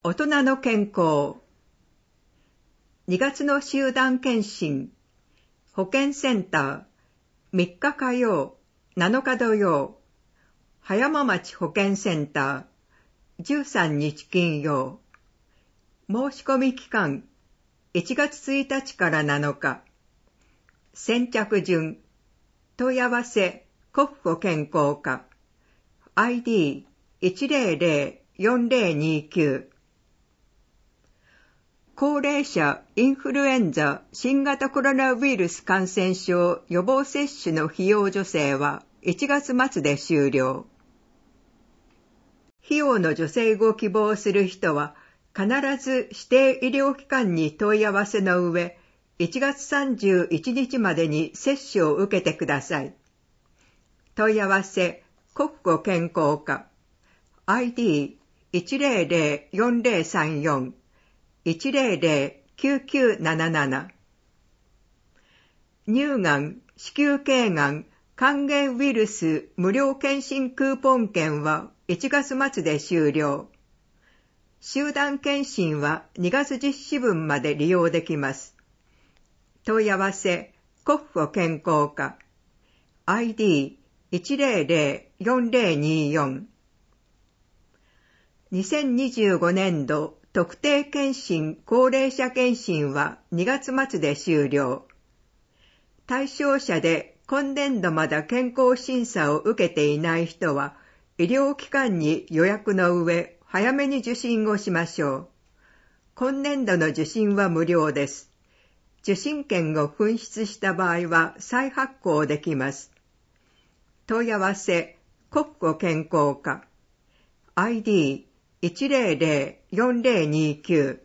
大人の健康。2月の集団検診。保健センター。3日火曜、7日土曜。葉山町保健センター。13日金曜。申し込み期間。1月1日から7日。先着順。問い合わせ、国保健康課。ID1004029。高齢者インフルエンザ新型コロナウイルス感染症予防接種の費用助成は1月末で終了。費用の助成を希望する人は必ず指定医療機関に問い合わせの上、1月31日までに接種を受けてください。問い合わせ、国保健康課。ID1004034。1009977。乳がん、子宮頸がん、肝炎ウイルス無料検診クーポン券は1月末で終了。集団検診は2月実施分まで利用できます。問い合わせ、国保健康課。ID1004024。2025年度特定健診高齢者健診は2月末で終了。対象者で今年度まだ健康審査を受けていない人は、医療機関に予約の上、早めに受診をしましょう。今年度の受診は無料です。受診券を紛失した場合は再発行できます。問い合わせ、国保健康課。ID1004029。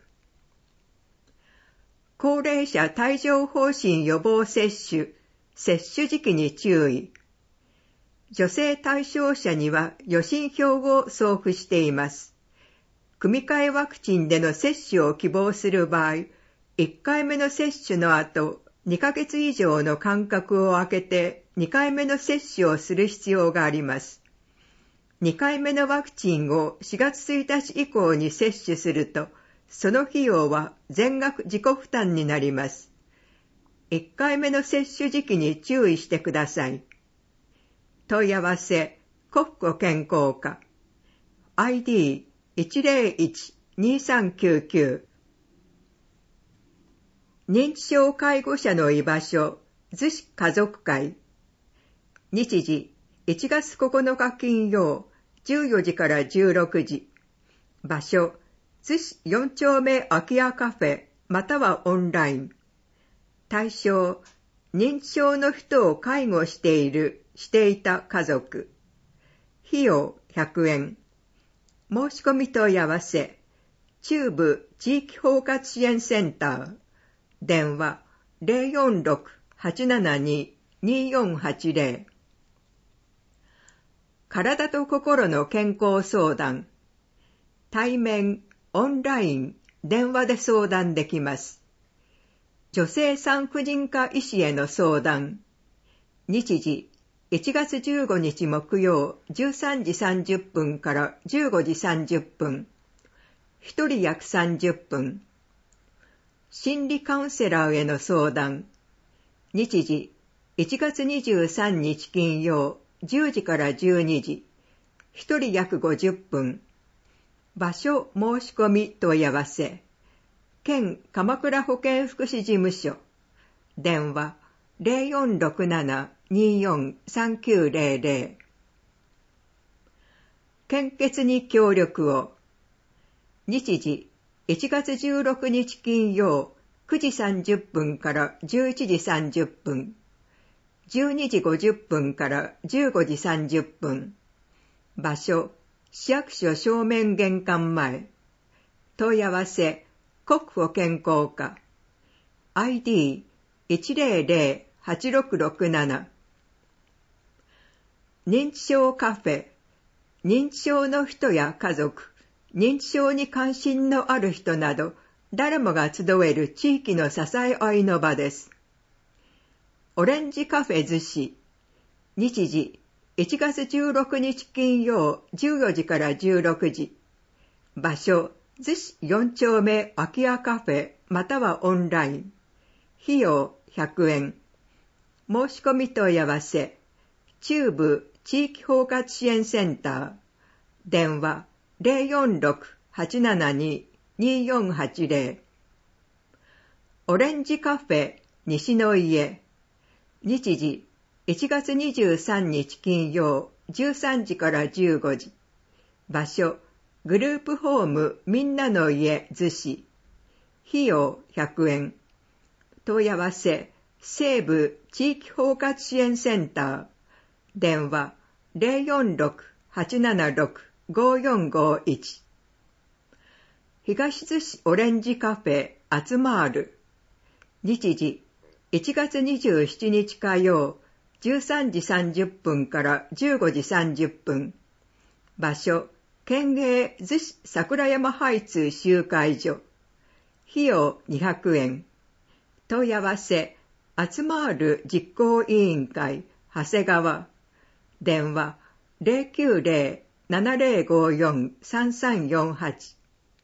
高齢者帯状疱疹予防接種、接種時期に注意。助成対象者には予診票を送付しています。組み換えワクチンでの接種を希望する場合、1回目の接種の後、2ヶ月以上の間隔を空けて2回目の接種をする必要があります。2回目のワクチンを4月1日以降に接種すると、その費用は全額自己負担になります。1回目の接種時期に注意してください。問い合わせ、国保健康課。ID1012399。認知症介護者の居場所、逗子家族会。日時、1月9日金曜、14時から16時。場所、逗子4丁目空き家カフェ、またはオンライン。対象、認知症の人を介護していた家族。費用100円。申し込み問い合わせ、中部地域包括支援センター。電話 046-872-2480。体と心の健康相談。対面、オンライン、電話で相談できます。女性産婦人科医師への相談。日時、1月15日木曜13時30分から15時30分。1人約30分。心理カウンセラーへの相談。日時、1月23日金曜、10時から12時。1人約50分。場所申し込み問い合わせ。県鎌倉保健福祉事務所。電話0467-243900。献血に協力を。日時、1月16日金曜、9時30分から11時30分。12時50分から15時30分。場所、市役所正面玄関前。問い合わせ、国保健康課。ID1008667。認知症カフェ。認知症の人や家族、認知症に関心のある人など、誰もが集える地域の支え合いの場です。オレンジカフェ逗子。日時、1月16日金曜14時から16時。場所、 逗子4丁目空き家カフェまたはオンライン。費用100円。申し込み問い合わせ。中部地域包括支援センター。電話 046-872-2480。オレンジカフェ西の家。日時1月23日金曜13時から15時。場所グループホームみんなの家逗子。費用100円。問い合わせ西部地域包括支援センター。電話 046-876-5451。東逗子オレンジカフェアツマール。日時1月27日火曜13時30分から15時30分。場所県営逗子桜山ハイツ集会所。費用200円。問い合わせアツマール実行委員会長谷川。電話 090-7054-3348。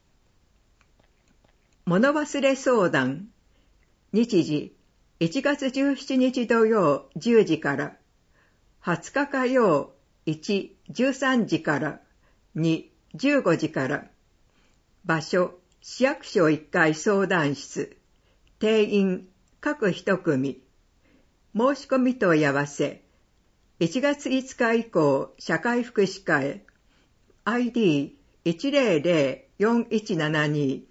物忘れ相談。日時1月17日土曜10時から20日火曜1、13時から2、15時から。場所市役所1階相談室。定員各1組。申し込み問い合わせ1月5日以降社会福祉課へ。 ID1004172。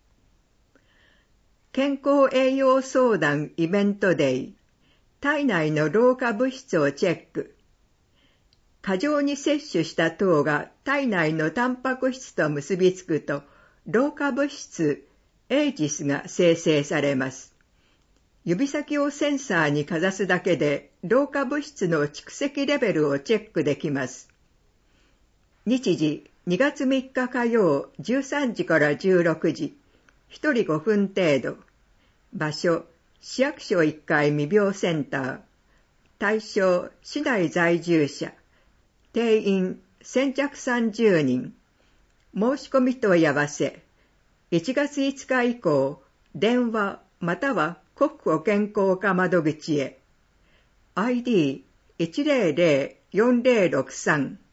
健康栄養相談イベントデイ。体内の老化物質をチェック。過剰に摂取した糖が体内のタンパク質と結びつくと、老化物質エイジスが生成されます。指先をセンサーにかざすだけで老化物質の蓄積レベルをチェックできます。日時2月3日火曜13時から16時。1人5分程度。場所市役所1階未病センター。対象市内在住者。定員先着30人。申し込み問い合わせ1月5日以降電話または国保健康課窓口へ。 ID1004063。